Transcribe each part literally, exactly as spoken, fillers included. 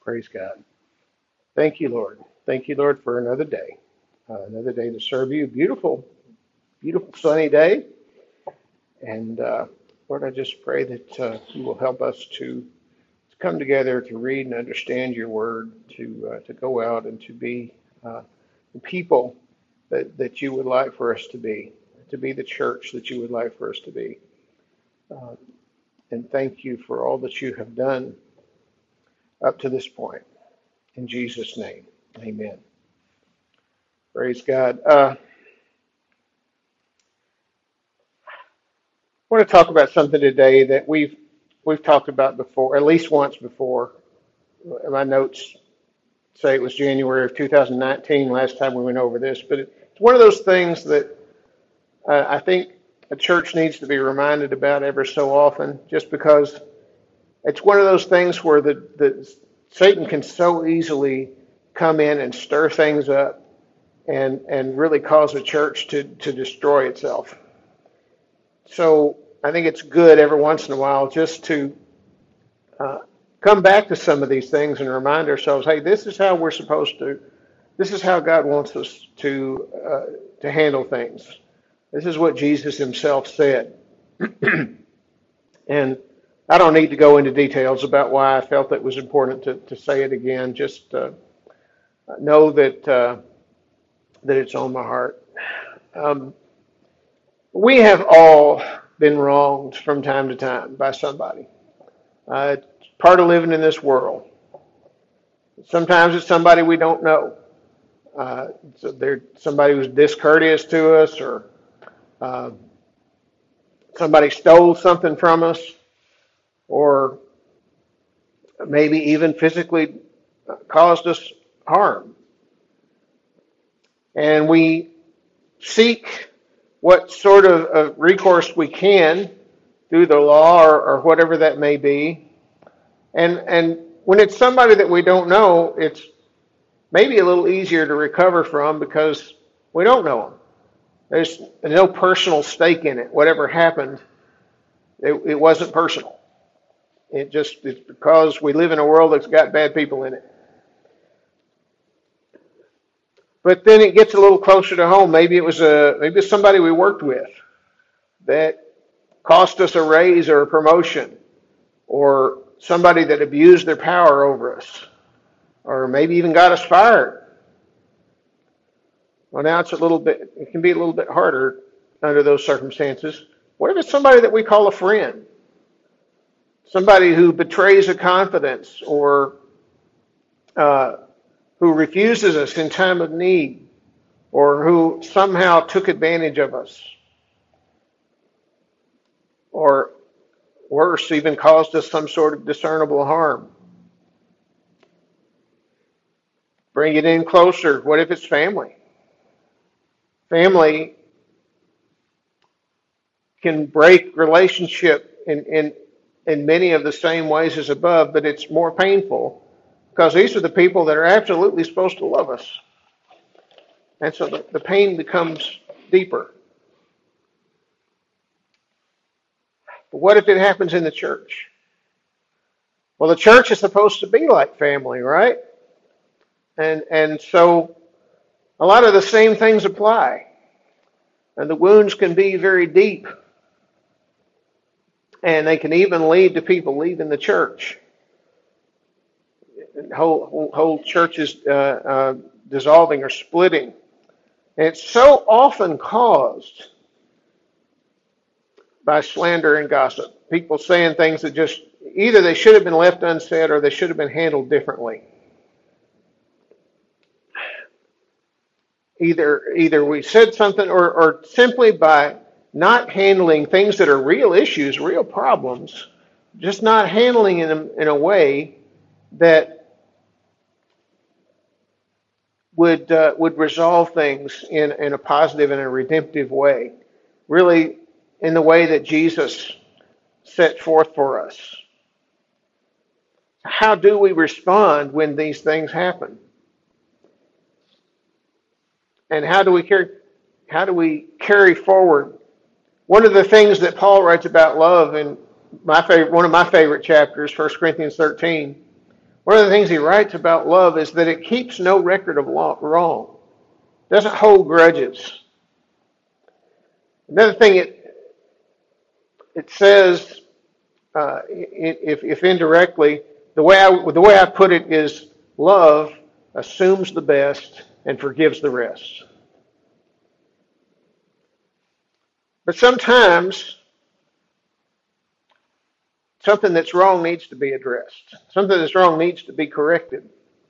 Praise God. Thank you, Lord. Thank you, Lord, for another day. Uh, another day to serve you. Beautiful, beautiful sunny day. And uh, Lord, I just pray that uh, you will help us to, to come together to read and understand your word, to uh, to go out and to be uh, the people that, that you would like for us to be, to be the church that you would like for us to be. Uh, and thank you for all that you have done up to this point. In Jesus' name, amen. Praise God. Uh, I want to talk about something today that we've we've talked about before, at least once before. My notes say it was January of two thousand nineteen last time we went over this, but it's one of those things that uh, I think a church needs to be reminded about ever so often, just because it's one of those things where the, the Satan can so easily come in and stir things up and and really cause a church to to destroy itself. So I think it's good every once in a while just to uh, come back to some of these things and remind ourselves, hey, this is how we're supposed to, this is how God wants us to uh, to handle things. This is what Jesus himself said. And I don't need to go into details about why I felt it was important to, to say it again. Just uh, know that uh, that it's on my heart. Um, we have all been wronged from time to time by somebody. Uh, it's part of living in this world. Sometimes it's somebody we don't know. Uh, so they're somebody who's discourteous to us, or uh, somebody stole something from us, or maybe even physically caused us harm. And we seek what sort of, of recourse we can through the law or, or whatever that may be. And and when it's somebody that we don't know, it's maybe a little easier to recover from because we don't know them. There's no personal stake in it. Whatever happened, it, it wasn't personal. It just it's because we live in a world that's got bad people in it. But then it gets a little closer to home. Maybe it was a maybe it's somebody we worked with that cost us a raise or a promotion, or somebody that abused their power over us, or maybe even got us fired. Well, now it's a little bit, it can be a little bit harder under those circumstances. What if it's somebody that we call a friend? Somebody who betrays a confidence, or uh, who refuses us in time of need, or who somehow took advantage of us, or worse, even caused us some sort of discernible harm. Bring it in closer. What if it's family? Family can break relationship in, in, in many of the same ways as above, but it's more painful because these are the people that are absolutely supposed to love us. And so the, the pain becomes deeper. But what if it happens in the church? Well, the church is supposed to be like family, right? And and so a lot of the same things apply. And the wounds can be very deep. And they can even lead to people leaving the church. Whole, whole, whole churches uh, uh, dissolving or splitting. And it's so often caused by slander and gossip. People saying things that just, either they should have been left unsaid or they should have been handled differently. Either either we said something, or, or simply by not handling things that are real issues, real problems, just not handling them in a way that would uh, would resolve things in, in a positive and a redemptive way. Really, in the way that Jesus set forth for us. How do we respond when these things happen? And how do we carry how do we carry forward? One of the things that Paul writes about love in my favorite one of my favorite chapters, First Corinthians thirteen, One of the things he writes about love is that it keeps no record of wrong. It doesn't hold grudges. Another thing it it says, uh, if, if indirectly, the way I the way I put it is, love assumes the best and forgives the rest. But sometimes something that's wrong needs to be addressed. Something that's wrong needs to be corrected.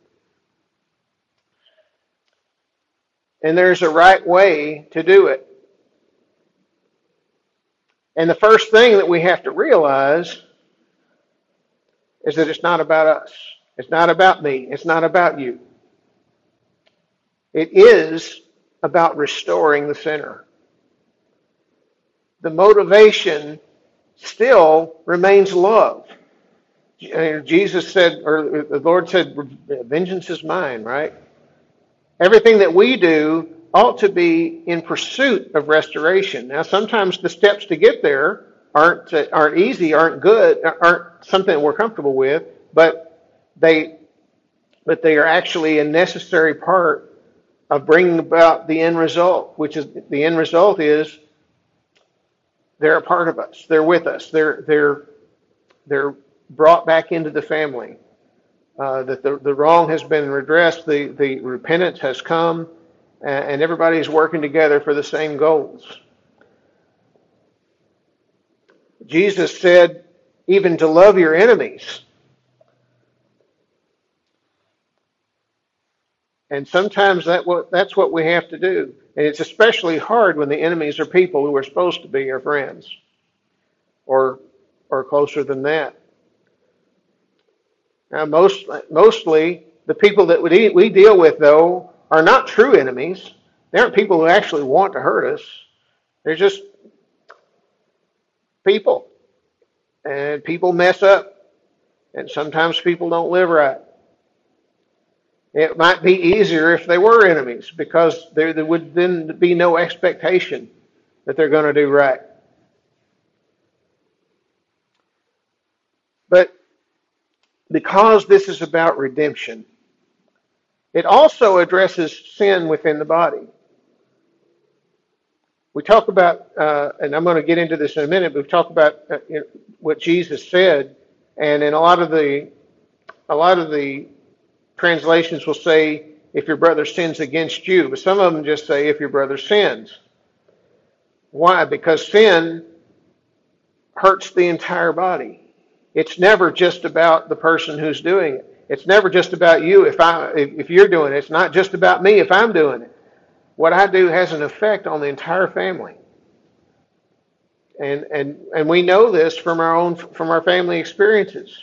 And there's a right way to do it. And the first thing that we have to realize is that it's not about us. It's not about me. It's not about you. It is about restoring the sinner. The motivation still remains love. Jesus said, or the Lord said, vengeance is mine, right? Everything that we do ought to be in pursuit of restoration. Now, sometimes the steps to get there aren't aren't easy, aren't good, aren't something we're comfortable with, but they but they are actually a necessary part of bringing about the end result, which is the end result is they're a part of us. They're with us. They're they're they're brought back into the family. Uh, that the, the wrong has been redressed, the, the repentance has come, and, and everybody's working together for the same goals. Jesus said, even to love your enemies. And sometimes that that's what we have to do. And it's especially hard when the enemies are people who are supposed to be your friends, or or closer than that. Now, most, mostly, the people that we, we deal with, though, are not true enemies. They aren't people who actually want to hurt us. They're just people. And people mess up. And sometimes people don't live right. It might be easier if they were enemies, because there, there would then be no expectation that they're going to do right. But because this is about redemption, it also addresses sin within the body. We talk about, uh, and I'm going to get into this in a minute, but we talk about uh, you know, what Jesus said, and in a lot of the, a lot of the translations will say, if your brother sins against you, but some of them just say, if your brother sins. Why? Because sin hurts the entire body. It's never just about the person who's doing it. It's never just about you if I if you're doing it. It's not just about me if I'm doing it. What I do has an effect on the entire family. And and and we know this from our own from our family experiences.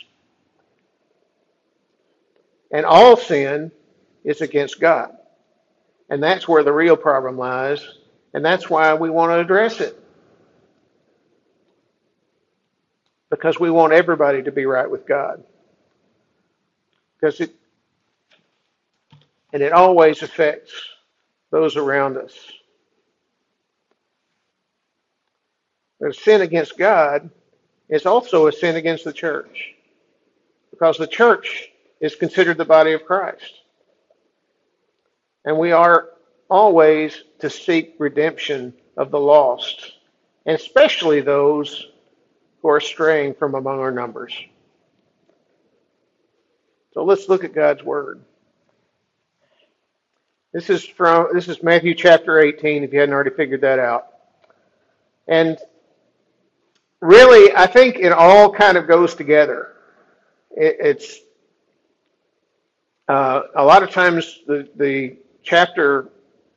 And all sin is against God. And that's where the real problem lies, and that's why we want to address it. Because we want everybody to be right with God. Because it, and it always affects those around us. But a sin against God is also a sin against the church. Because the church is considered the body of Christ. And we are always to seek redemption of the lost, and especially those who are straying from among our numbers. So let's look at God's Word. This is from this is Matthew chapter eighteen, if you hadn't already figured that out. And really, I think it all kind of goes together. It, it's uh, a lot of times the, the chapter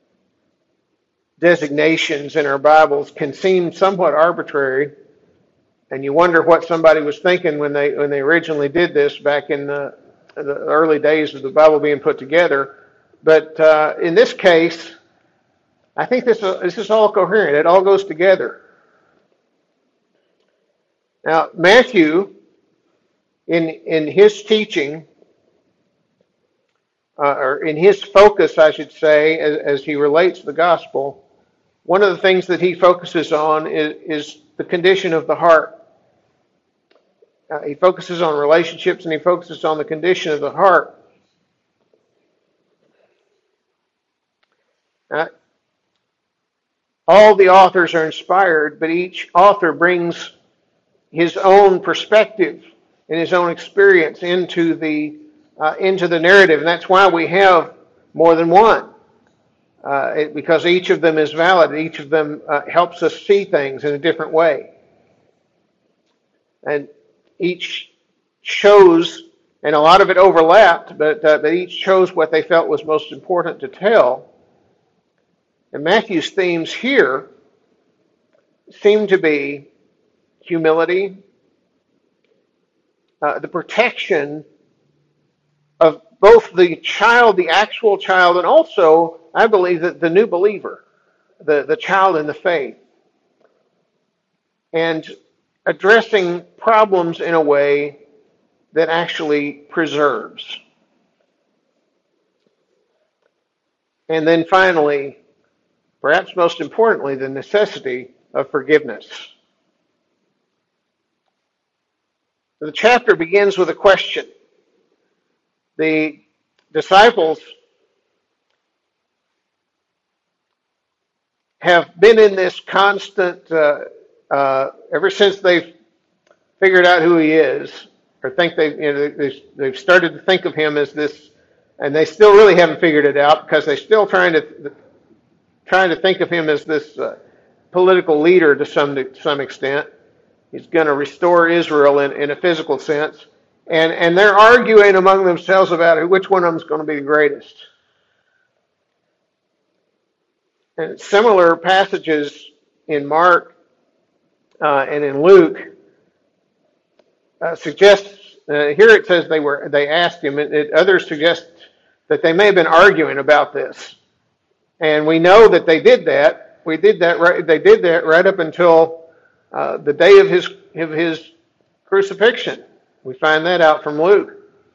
designations in our Bibles can seem somewhat arbitrary. And you wonder what somebody was thinking when they when they originally did this back in the, the early days of the Bible being put together. But uh, in this case, I think this, uh, this is all coherent. It all goes together. Now, Matthew, in in his teaching, uh, or in his focus, I should say, as, as he relates the gospel, one of the things that he focuses on is, is the condition of the heart. Uh, he focuses on relationships and he focuses on the condition of the heart. Uh, all the authors are inspired, but each author brings his own perspective and his own experience into the uh, into the narrative, and that's why we have more than one. Uh, it, because each of them is valid, each of them uh, helps us see things in a different way, and each chose, and a lot of it overlapped, but uh, but each chose what they felt was most important to tell. And Matthew's themes here seem to be humility, uh, the protection of both the child, the actual child, and also, I believe, that the new believer, the, the child in the faith, and addressing problems in a way that actually preserves. And then finally, perhaps most importantly, the necessity of forgiveness. The chapter begins with a question. The disciples have been in this constant, uh, uh, ever since they've figured out who he is, or think they, you know, they've, they've started to think of him as this, and they still really haven't figured it out because they're still trying to trying to think of him as this uh, political leader to some to some extent. He's going to restore Israel in, in a physical sense. And, and they're arguing among themselves about which one of them is going to be the greatest. And similar passages in Mark uh, and in Luke uh, suggest, uh, here it says they were they asked him, and it, others suggest that they may have been arguing about this. And we know that they did that. We did that right, they did that right up until uh, the day of his of his crucifixion. We find that out from Luke.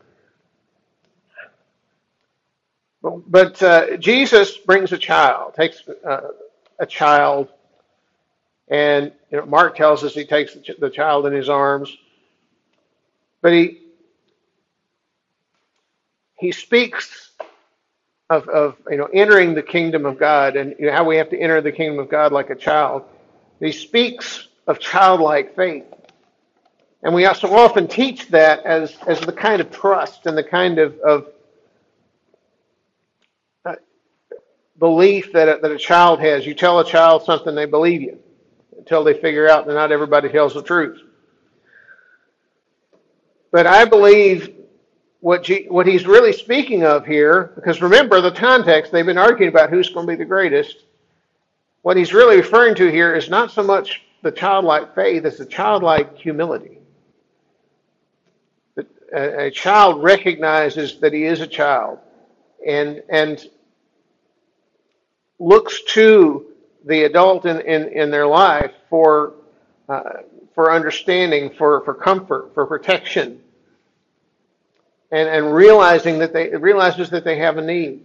But, but uh, Jesus brings a child, takes uh, a child, and you know, Mark tells us he takes the, ch- the child in his arms. But he he speaks of, of you know entering the kingdom of God and you know, how we have to enter the kingdom of God like a child. He speaks of childlike faith. And we so often teach that as, as the kind of trust and the kind of, of uh, belief that a, that a child has. You tell a child something, they believe you until they figure out that not everybody tells the truth. But I believe what G, what he's really speaking of here, because remember the context, they've been arguing about who's going to be the greatest. What he's really referring to here is not so much the childlike faith as the childlike humility. A child recognizes that he is a child and and looks to the adult in, in, in their life for uh, for understanding, for, for comfort, for protection, and, and realizing that they realizes that they have a need.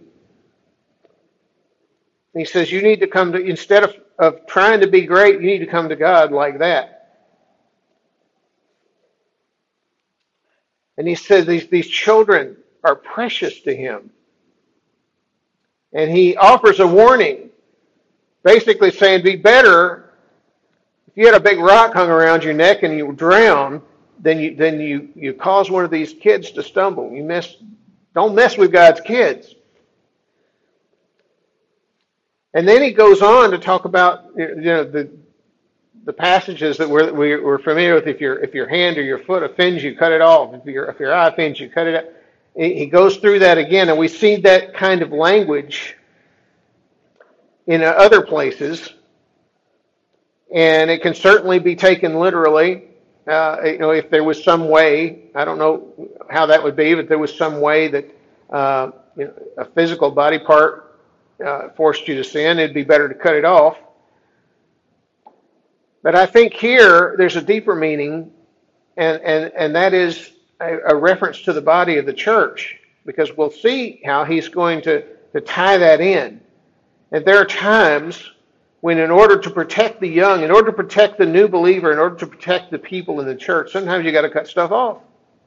And he says you need to come to instead of, of trying to be great, you need to come to God like that. And he says these, these children are precious to him. And he offers a warning, basically saying it'd be better if you had a big rock hung around your neck and you drown than you than you, you cause one of these kids to stumble. You mess, don't mess with God's kids. And then he goes on to talk about you know the the passages that we're, we're familiar with. If your if your hand or your foot offends you, cut it off. If your if your eye offends you, cut it out. He goes through that again, and we see that kind of language in other places, and it can certainly be taken literally. Uh, you know, if there was some way, I don't know how that would be, but there was some way that uh, you know, a physical body part uh, forced you to sin, it'd be better to cut it off. But I think here there's a deeper meaning, and, and, and that is a, a reference to the body of the church, because we'll see how he's going to, to tie that in. And there are times when in order to protect the young, in order to protect the new believer, in order to protect the people in the church, sometimes you got to cut stuff off.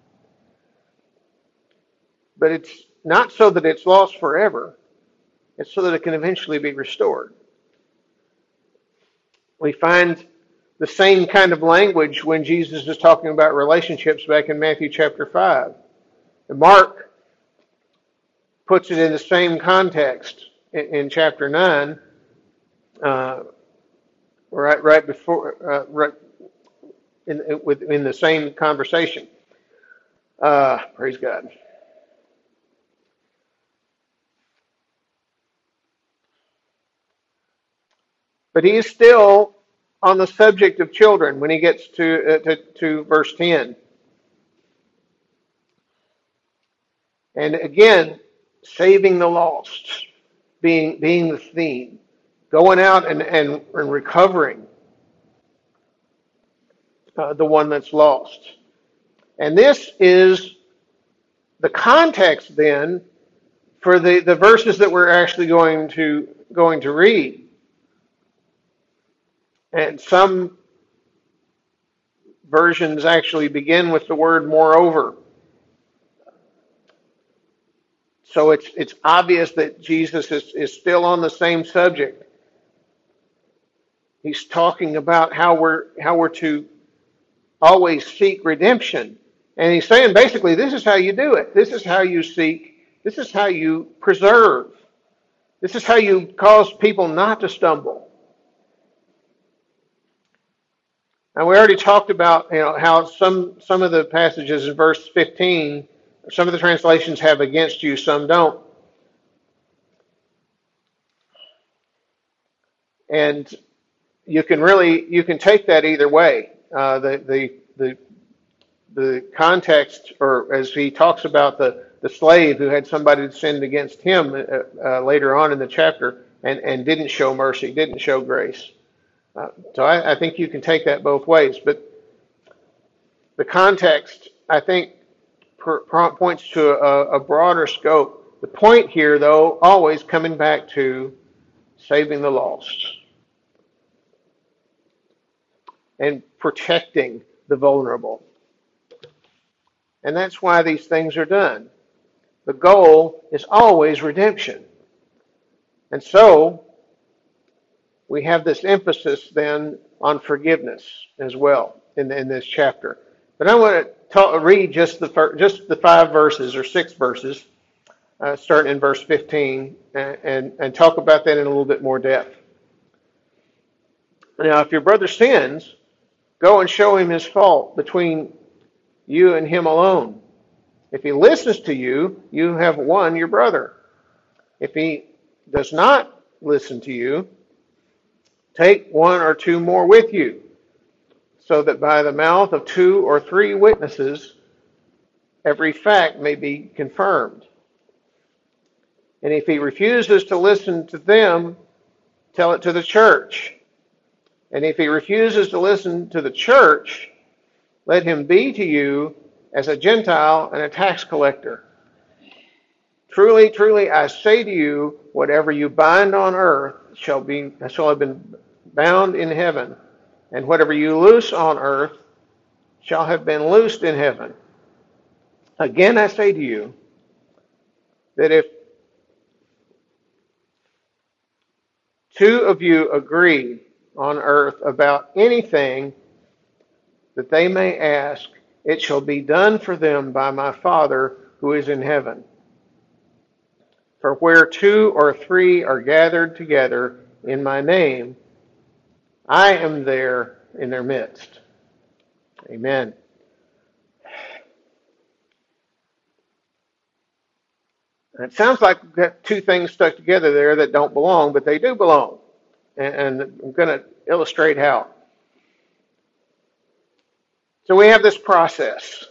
But it's not so that it's lost forever. It's so that it can eventually be restored. We find the same kind of language when Jesus is talking about relationships back in Matthew chapter five. And Mark puts it in the same context in, in chapter nine. Uh, right, right before, uh, right in, in, in the same conversation. Uh, praise God. But he is still on the subject of children when he gets to uh, to, to verse ten. And again, saving the lost being being the theme, going out and and, and recovering uh, the one that's lost. And this is the context then for the, the verses that we're actually going to going to read. And some versions actually begin with the word moreover. So it's it's obvious that Jesus is, is still on the same subject. He's talking about how we're how we're to always seek redemption. And he's saying basically this is how you do it. This is how you seek. This is how you preserve. This is how you cause people not to stumble. And we already talked about, you know, how some some of the passages in verse fifteen, some of the translations have against you, some don't. And you can really you can take that either way. Uh, the the the the context, or as he talks about the, the slave who had somebody that sinned against him uh, uh, later on in the chapter and, and didn't show mercy, didn't show grace. Uh, so I, I think you can take that both ways. But the context, I think, per, per, points to a, a broader scope. The point here, though, always coming back to saving the lost and protecting the vulnerable. And that's why these things are done. The goal is always redemption. And so we have this emphasis then on forgiveness as well in, in this chapter. But I want to talk, read just the first, just the five verses or six verses, uh, starting in verse fifteen, and, and, and talk about that in a little bit more depth. Now, if your brother sins, go and show him his fault between you and him alone. If he listens to you, you have won your brother. If he does not listen to you, take one or two more with you, so that by the mouth of two or three witnesses, every fact may be confirmed. And if he refuses to listen to them, tell it to the church. And if he refuses to listen to the church, let him be to you as a Gentile and a tax collector. Truly, truly, I say to you, whatever you bind on earth shall be shall have been bound in heaven, and whatever you loose on earth shall have been loosed in heaven. Again, I say to you that if two of you agree on earth about anything that they may ask, it shall be done for them by my Father who is in heaven. For where two or three are gathered together in my name, I am there in their midst. Amen. And it sounds like we've got two things stuck together there that don't belong, but they do belong. And, and I'm going to illustrate how. So we have this process.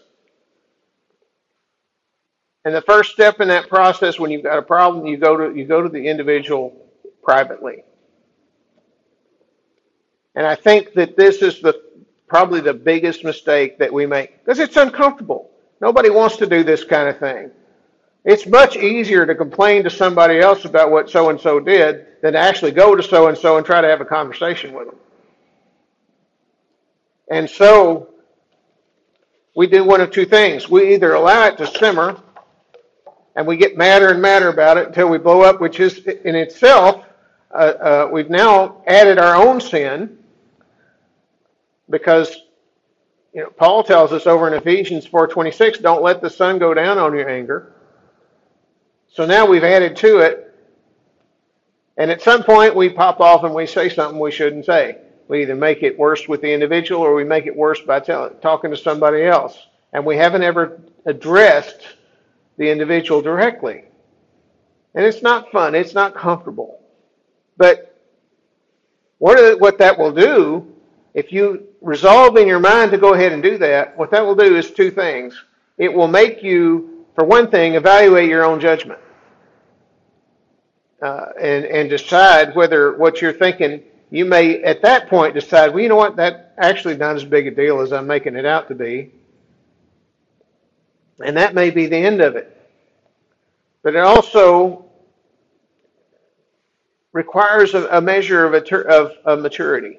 And the first step in that process, when you've got a problem, you go to you go to the individual privately. And I think that this is the probably the biggest mistake that we make, because it's uncomfortable. Nobody wants to do this kind of thing. It's much easier to complain to somebody else about what so-and-so did than to actually go to so-and-so and try to have a conversation with them. And so we do one of two things. We either allow it to simmer and we get madder and madder about it until we blow up, which is in itself, uh, uh, we've now added our own sin because, you know, Paul tells us over in Ephesians four twenty-six, don't let the sun go down on your anger. So now we've added to it, and at some point we pop off and we say something we shouldn't say. We either make it worse with the individual or we make it worse by tell, talking to somebody else. And we haven't ever addressed the individual directly. And it's not fun. It's not comfortable. But what, what that will do, if you resolve in your mind to go ahead and do that, what that will do is two things. It will make you, for one thing, evaluate your own judgment. Uh, and, and decide whether what you're thinking, you may at that point decide, well, you know what, that actually not as big a deal as I'm making it out to be. And that may be the end of it. But it also requires a, a measure of, a, of, of maturity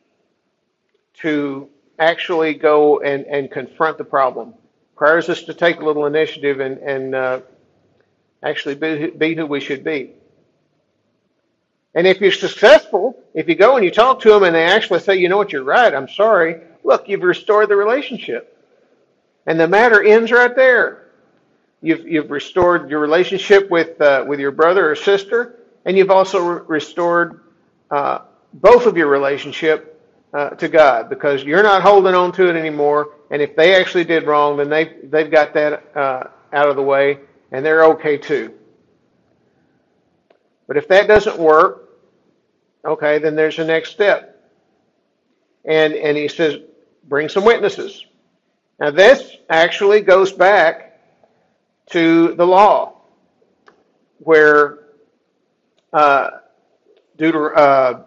to actually go and, and confront the problem. It requires us to take a little initiative and, and uh, actually be, be who we should be. And if you're successful, if you go and you talk to them and they actually say, you know what, you're right, I'm sorry, look, you've restored the relationship. And the matter ends right there. You've, you've restored your relationship with, uh, with your brother or sister, and you've also re- restored uh, both of your relationship uh, to God, because you're not holding on to it anymore, and if they actually did wrong, then they, they've got that uh, out of the way, and they're okay too. But if that doesn't work, okay, then there's the next step. And and he says, bring some witnesses. Now this actually goes back to the law, where uh, Deuter- uh,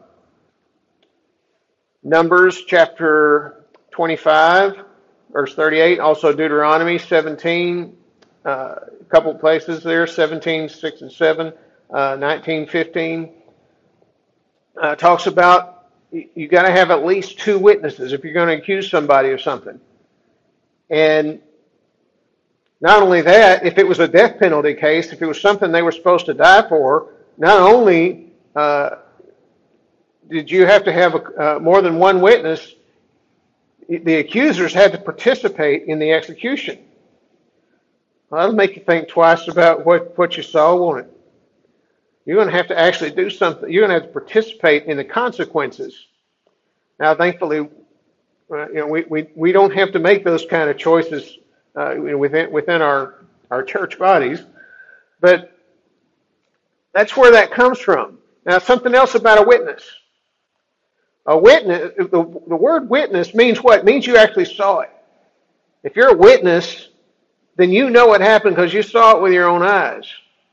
Numbers chapter twenty-five, verse thirty-eight, also Deuteronomy seventeen, uh, a couple of places there, seventeen, six and seven, uh, nineteen, fifteen. Uh, talks about you, you got to have at least two witnesses if you're going to accuse somebody of something. And not only that, if it was a death penalty case, if it was something they were supposed to die for, not only uh, did you have to have a, uh, more than one witness, the accusers had to participate in the execution. Well, that'll make you think twice about what, what you saw, won't it? You're going to have to actually do something. You're going to have to participate in the consequences. Now, thankfully, uh, you know, we, we, we don't have to make those kind of choices uh, within within our, our church bodies, but that's where that comes from. Now, something else about a witness. A witness, the, the word witness means what? It means you actually saw it. If you're a witness, then you know what happened because you saw it with your own eyes.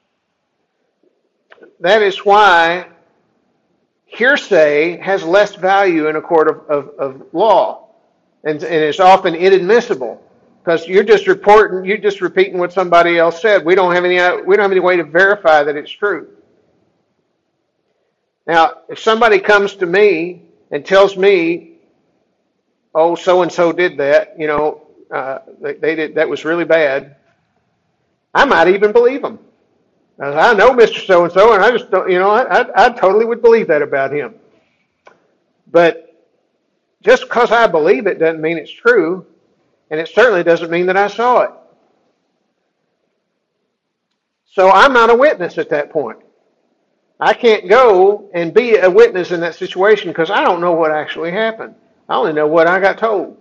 That is why hearsay has less value in a court of, of, of law, and, and it's often inadmissible because you're just reporting, you're just repeating what somebody else said. We don't have any, we don't have any way to verify that it's true. Now, if somebody comes to me and tells me, "Oh, so and so did that," you know, uh, they, they did that was really bad, I might even believe them. I know Mister So-and-so, and I just don't, you know, I, I, I totally would believe that about him. But just because I believe it doesn't mean it's true, and it certainly doesn't mean that I saw it. So I'm not a witness at that point. I can't go and be a witness in that situation because I don't know what actually happened. I only know what I got told.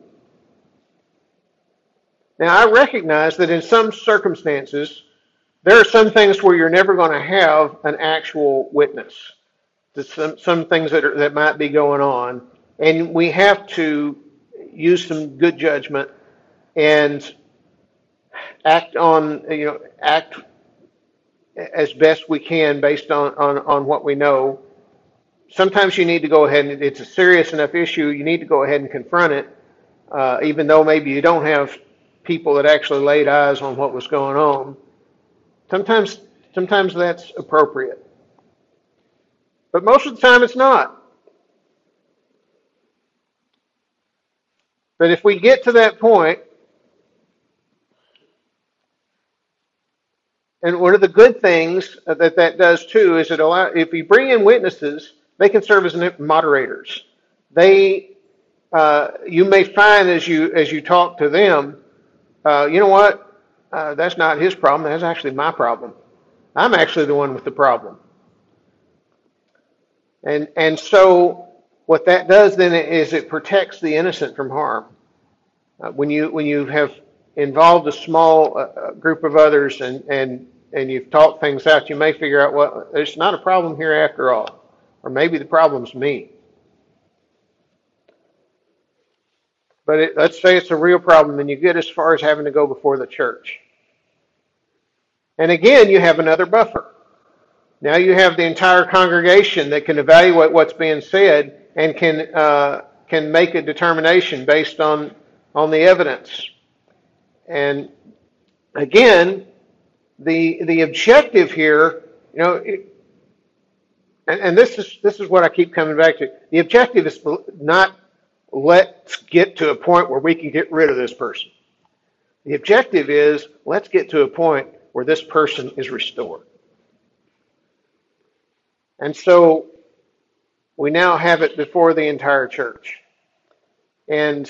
Now, I recognize that in some circumstances, there are some things where you're never going to have an actual witness to some, some things that are, that might be going on. And we have to use some good judgment and act on, you know, act as best we can based on, on, on what we know. Sometimes you need to go ahead and it's a serious enough issue, you need to go ahead and confront it, uh, even though maybe you don't have people that actually laid eyes on what was going on. Sometimes, sometimes that's appropriate. But most of the time it's not. But if we get to that point, and one of the good things that that does too is it allow if you bring in witnesses, they can serve as moderators. They, uh, you may find as you as you talk to them, uh, you know what? Uh, that's not his problem. That's actually my problem. I'm actually the one with the problem. And and so what that does then is it protects the innocent from harm. Uh, when you when you have involved a small uh, group of others and and and you've talked things out, you may figure out, well, there's not a problem here after all, or maybe the problem's me. But it, let's say it's a real problem, and you get as far as having to go before the church. And again, you have another buffer. Now you have the entire congregation that can evaluate what's being said and can uh, can make a determination based on on the evidence. And again, the the objective here, you know, it, and, and this is this is what I keep coming back to. The objective is not let's get to a point where we can get rid of this person. The objective is let's get to a point where this person is restored. And so we now have it before the entire church. And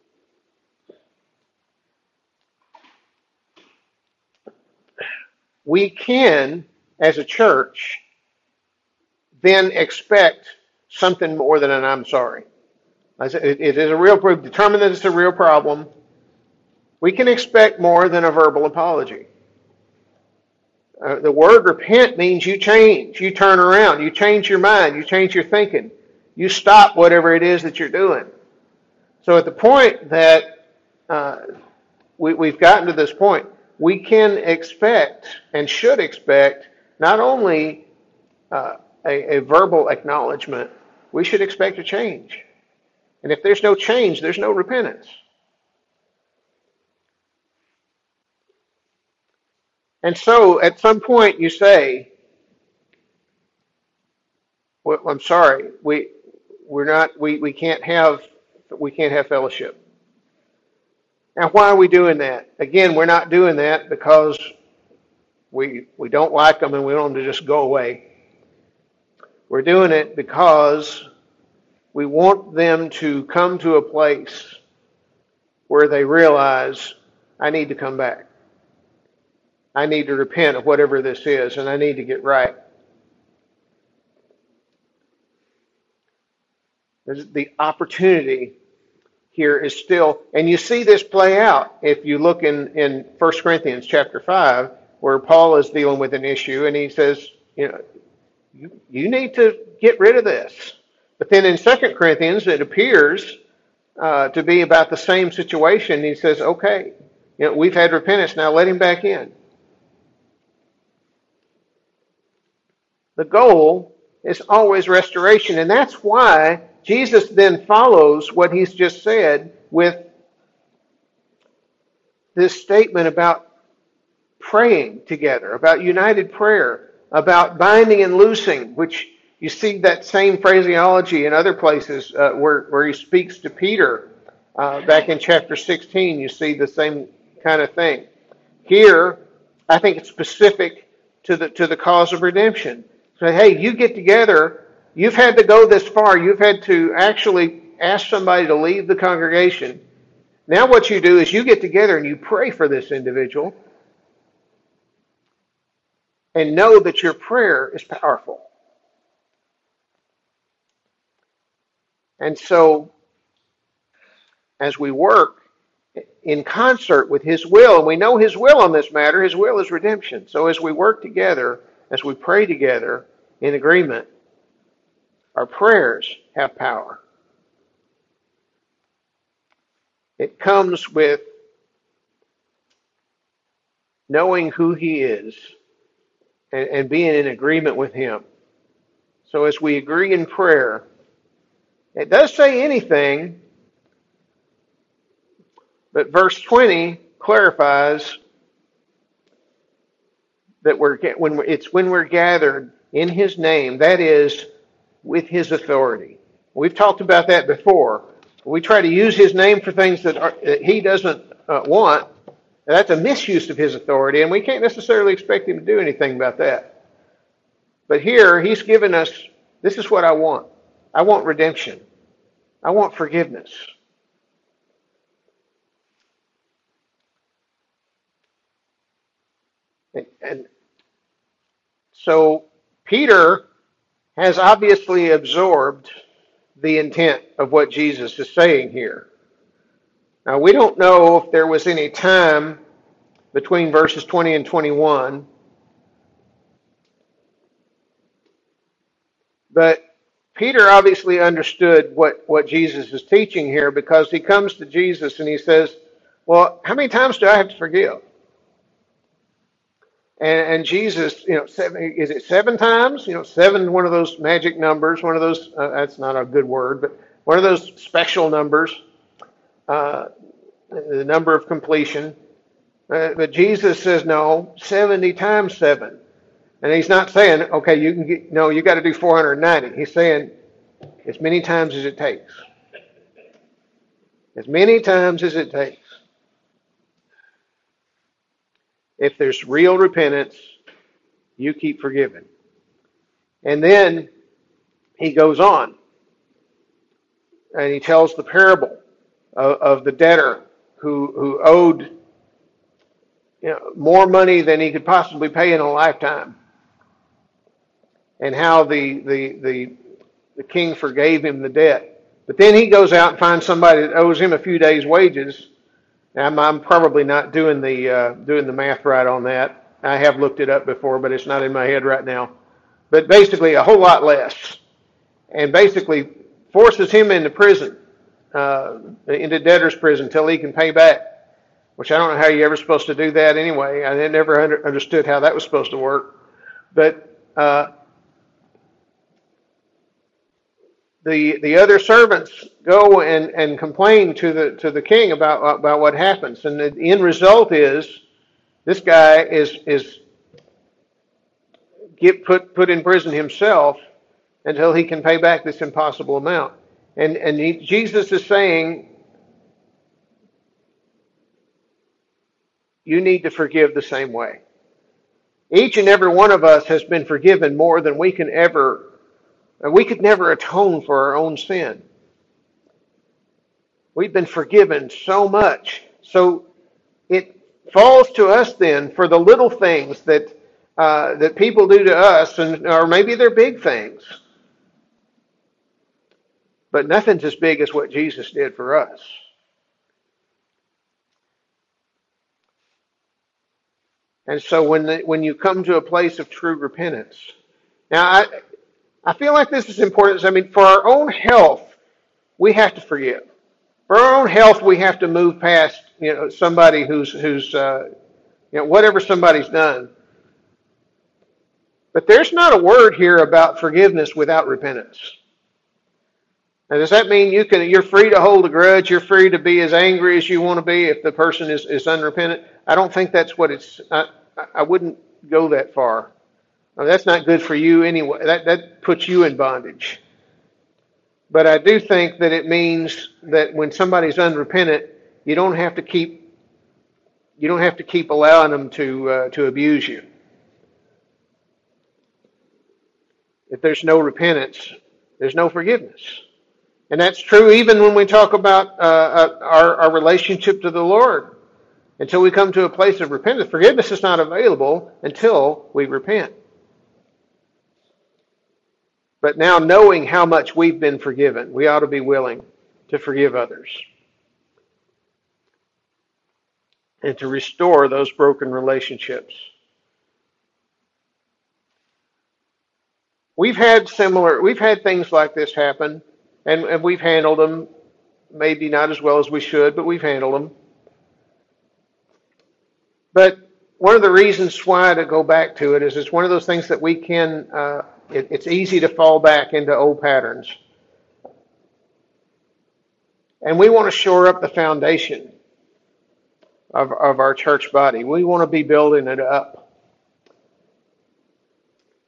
we can, as a church, then expect something more than an I'm sorry. It is a real problem. Determine that it's a real problem. We can expect more than a verbal apology. Uh, the word repent means you change, you turn around, you change your mind, you change your thinking, you stop whatever it is that you're doing. So at the point that uh, we, we've gotten to this point, we can expect and should expect not only uh, a, a verbal acknowledgement, we should expect a change. And if there's no change, there's no repentance. And so at some point you say, well, I'm sorry, we we're not we, we can't have we can't have fellowship. Now why are we doing that? Again, we're not doing that because we we don't like them and we want them to just go away. We're doing it because we want them to come to a place where they realize, I need to come back. I need to repent of whatever this is, and I need to get right. There's the opportunity here is still, and you see this play out if you look in, in First Corinthians chapter five, where Paul is dealing with an issue, and he says, you know, you, you need to get rid of this. But then in Second Corinthians, it appears uh, to be about the same situation. He says, okay, you know, we've had repentance, now let him back in. The goal is always restoration, and that's why Jesus then follows what he's just said with this statement about praying together, about united prayer, about binding and loosing, which you see that same phraseology in other places uh, where, where he speaks to Peter. Uh, back in chapter sixteen, you see the same kind of thing. Here, I think it's specific to the to the cause of redemption. So, hey, you get together, you've had to go this far, you've had to actually ask somebody to leave the congregation. Now what you do is you get together and you pray for this individual and know that your prayer is powerful. And so, as we work in concert with his will, and we know his will on this matter, his will is redemption. So as we work together, as we pray together in agreement, our prayers have power. It comes with knowing who he is and, and being in agreement with him. So as we agree in prayer, it does say anything, but verse twenty clarifies that we're when we're, it's when we're gathered in His name, that is with His authority. We've talked about that before. We try to use His name for things that, are, that He doesn't uh, want. That's a misuse of His authority, and we can't necessarily expect Him to do anything about that. But here, He's given us, this is what I want. I want redemption. I want forgiveness. And, and so Peter has obviously absorbed the intent of what Jesus is saying here. Now, we don't know if there was any time between verses twenty and twenty-one, but Peter obviously understood what, what Jesus is teaching here, because he comes to Jesus and he says, well, how many times do I have to forgive? And, and Jesus, you know, seven, is it seven times? You know, seven, one of those magic numbers, one of those, uh, that's not a good word, but one of those special numbers, uh, the number of completion. Uh, but Jesus says, no, seventy times seven. And he's not saying, okay, you can get, no, you got to do four hundred ninety. He's saying, as many times as it takes. As many times as it takes. If there's real repentance, you keep forgiving. And then he goes on and he tells the parable of, of the debtor who who owed, you know, more money than he could possibly pay in a lifetime, and how the the the the king forgave him the debt. But then he goes out and finds somebody that owes him a few days' wages. I'm, I'm probably not doing the uh, doing the math right on that. I have looked it up before, but it's not in my head right now. But basically, a whole lot less, and basically forces him into prison, uh, into debtor's prison, until he can pay back. Which I don't know how you're ever supposed to do that anyway. I never under, understood how that was supposed to work. But uh, the the other servants go and, and complain to the to the king about about what happens, and the end result is this guy is is get put put in prison himself until he can pay back this impossible amount. And and he, Jesus is saying, you need to forgive the same way. Each and every one of us has been forgiven more than we can ever. We could never atone for our own sin. We've been forgiven so much. So it falls to us then for the little things that uh, that people do to us, and or maybe they're big things, but nothing's as big as what Jesus did for us. And so when the, when you come to a place of true repentance, now I. I feel like this is important. I mean, for our own health, we have to forgive. For our own health, we have to move past, you know, somebody who's who's uh, you know, whatever somebody's done. But there's not a word here about forgiveness without repentance. Now, does that mean you can you're free to hold a grudge? You're free to be as angry as you want to be if the person is, is unrepentant? I don't think that's what it's. I, I wouldn't go that far. Now, that's not good for you anyway. That that puts you in bondage. But I do think that it means that when somebody's unrepentant, you don't have to keep you don't have to keep allowing them to uh, to abuse you. If there's no repentance, there's no forgiveness, and that's true even when we talk about uh, our our relationship to the Lord. Until we come to a place of repentance, forgiveness is not available until we repent. But now, knowing how much we've been forgiven, we ought to be willing to forgive others and to restore those broken relationships. We've had similar, we've had things like this happen, and, and we've handled them, maybe not as well as we should, but we've handled them. But one of the reasons why to go back to it is it's one of those things that we can, uh, it, it's easy to fall back into old patterns. And we want to shore up the foundation of, of our church body. We want to be building it up.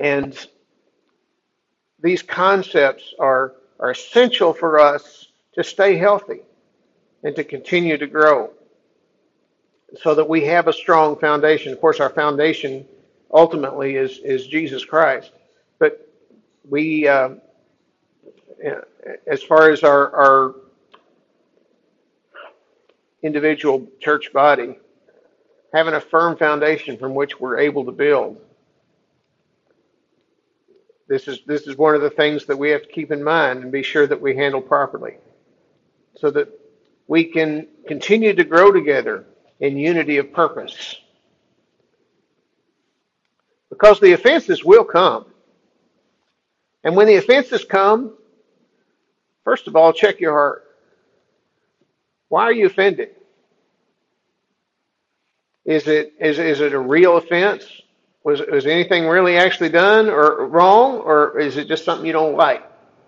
And these concepts are, are essential for us to stay healthy and to continue to grow so that we have a strong foundation. Of course, our foundation ultimately is, is Jesus Christ. But we, uh, as far as our, our individual church body, having a firm foundation from which we're able to build. This is this is one of the things that we have to keep in mind and be sure that we handle properly, so that we can continue to grow together in unity of purpose. Because the offenses will come. And when the offenses come, first of all, check your heart. Why are you offended? Is it is is it a real offense? Was was anything really actually done or wrong, or is it just something you don't like?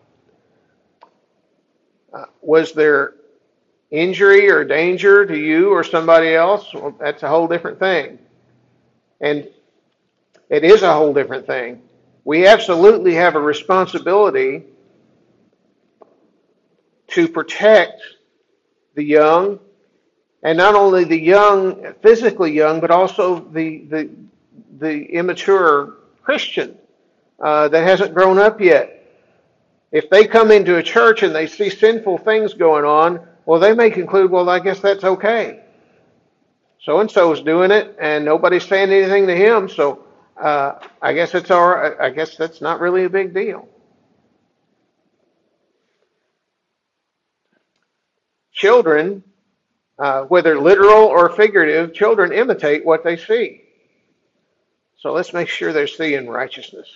Uh, was there injury or danger to you or somebody else? Well, that's a whole different thing. And it is a whole different thing. We absolutely have a responsibility to protect the young, and not only the young, physically young, but also the the, the immature Christian uh, that hasn't grown up yet. If they come into a church and they see sinful things going on, well, they may conclude, well, I guess that's okay. So-and-so's doing it, and nobody's saying anything to him, so uh, I guess it's all right. I guess that's not really a big deal. Children, uh, whether literal or figurative, children imitate what they see. So let's make sure they're seeing righteousness.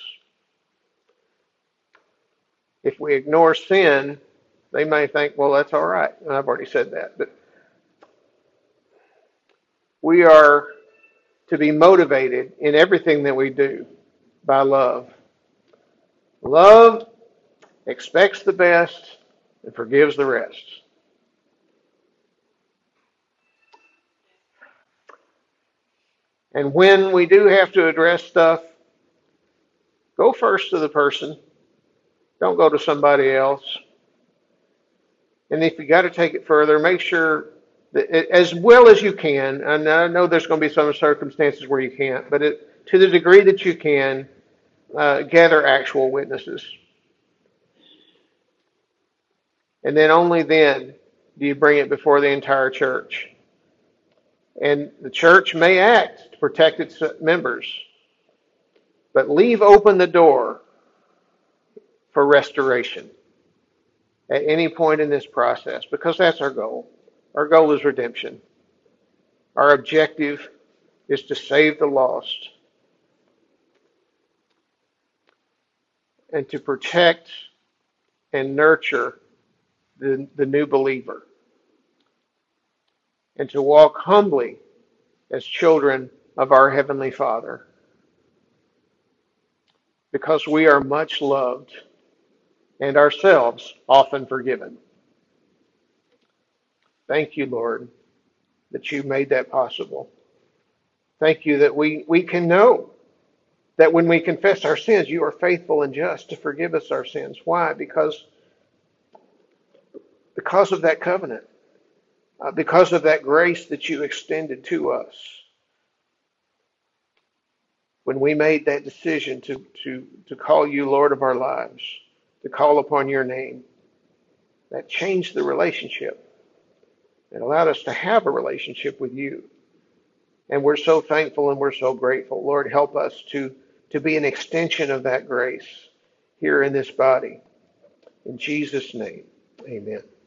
If we ignore sin, they may think, well, that's all right. And I've already said that. But we are to be motivated in everything that we do by love. Love expects the best and forgives the rest. And when we do have to address stuff, go first to the person. Don't go to somebody else. And if you got to take it further, make sure that it, as well as you can, and I know there's going to be some circumstances where you can't, but it, to the degree that you can, uh, gather actual witnesses. And then only then do you bring it before the entire church. And the church may act to protect its members, but leave open the door for restoration at any point in this process, because that's our goal. Our goal is redemption. Our objective is to save the lost and to protect and nurture the, the new believer, and to walk humbly as children of our Heavenly Father, because we are much loved and ourselves often forgiven. Thank you, Lord, that you made that possible. Thank you that we, we can know that when we confess our sins, you are faithful and just to forgive us our sins. Why? Because, because of that covenant. Uh, because of that grace that you extended to us. When we made that decision to, to, to call you Lord of our lives, to call upon your name, that changed the relationship. It allowed us to have a relationship with you. And we're so thankful and we're so grateful. Lord, help us to, to be an extension of that grace here in this body. In Jesus' name, amen.